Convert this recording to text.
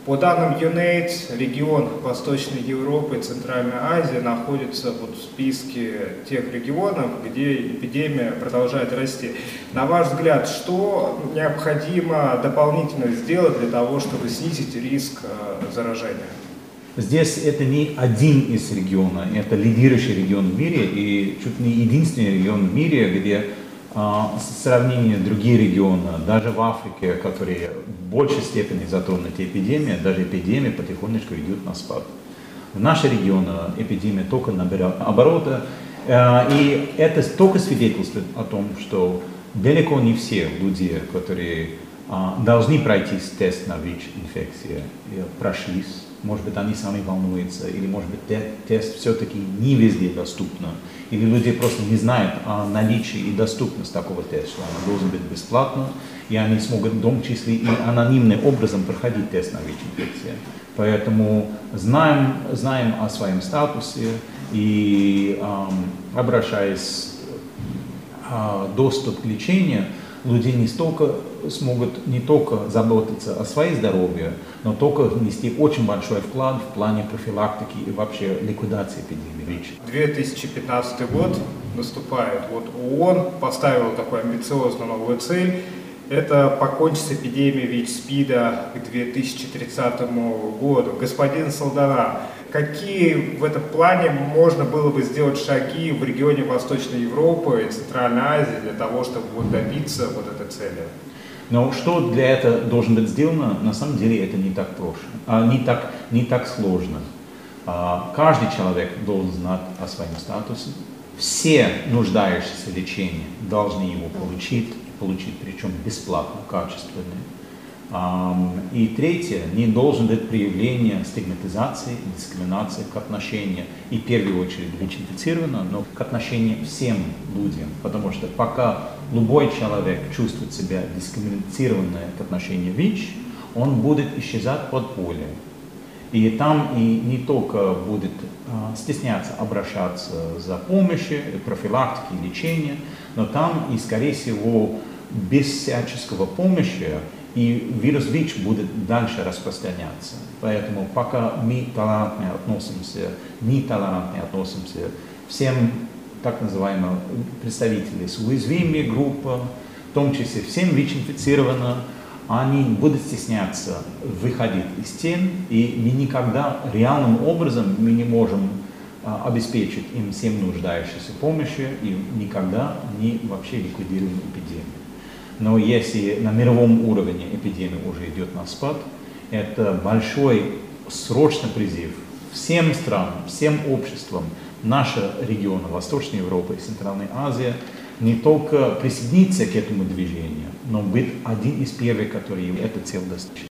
По данным UNAIDS, регион Восточной Европы и Центральной Азии находится в списке тех регионов, где эпидемия продолжает расти. На ваш взгляд, что необходимо дополнительно сделать для того, чтобы снизить риск заражения? Здесь это не один из регионов, это лидирующий регион в мире и чуть не единственный регион в мире, где в сравнении с другими регионами, даже в Африке, которые в большей степени затронуты эпидемией, даже эпидемия потихонечку идет на спад. В нашем регионе эпидемия только набирает обороты, и это только свидетельствует о том, что далеко не все люди, которые должны пройти тест на ВИЧ-инфекцию, прошлись. Может быть, они сами волнуются, или, может быть, тест все-таки не везде доступен, или люди просто не знают о наличии и доступности такого теста, что он должен быть бесплатно, и они смогут в том числе и анонимным образом проходить тест на ВИЧ-инфекцию. Поэтому знаем о своем статусе и, обращаясь доступ к лечению, люди смогут не только заботиться о своем здоровье, но только внести очень большой вклад в плане профилактики и вообще ликвидации эпидемии ВИЧ. 2015 год наступает. ООН поставила такую амбициозную новую цель. Это покончить с эпидемией ВИЧ-СПИДа к 2030 году. Господин Салдана, какие в этом плане можно было бы сделать шаги в регионе Восточной Европы и Центральной Азии для того, чтобы добиться этой цели? Но что для этого должно быть сделано, на самом деле это не так просто, не так сложно. Каждый человек должен знать о своем статусе. Все нуждающиеся в лечении должны его получить причем бесплатно, качественно. И третье, не должен быть проявление стигматизации, дискриминации к отношению, и в первую очередь ВИЧ-инфицированным, но к отношению всем людям, потому что пока любой человек чувствует себя дискриминированным к отношению ВИЧ, он будет исчезать под поле. И там и не только будет стесняться обращаться за помощью, профилактикой, лечением, но там и, скорее всего, без всяческого помощи и вирус ВИЧ будет дальше распространяться. Поэтому пока мы толерантно относимся, нетолерантно относимся всем так называемым представителям с уязвимыми группами, в том числе всем ВИЧ-инфицированным, они будут стесняться выходить из стен, и мы никогда реальным образом мы не можем обеспечить им всем нуждающимся помощью и никогда не вообще ликвидируем эпидемию. Но если на мировом уровне эпидемия уже идет на спад, это большой срочный призыв всем странам, всем обществам нашего региона, Восточной Европы и Центральной Азии, не только присоединиться к этому движению, но быть один из первых, который эту цель достичь.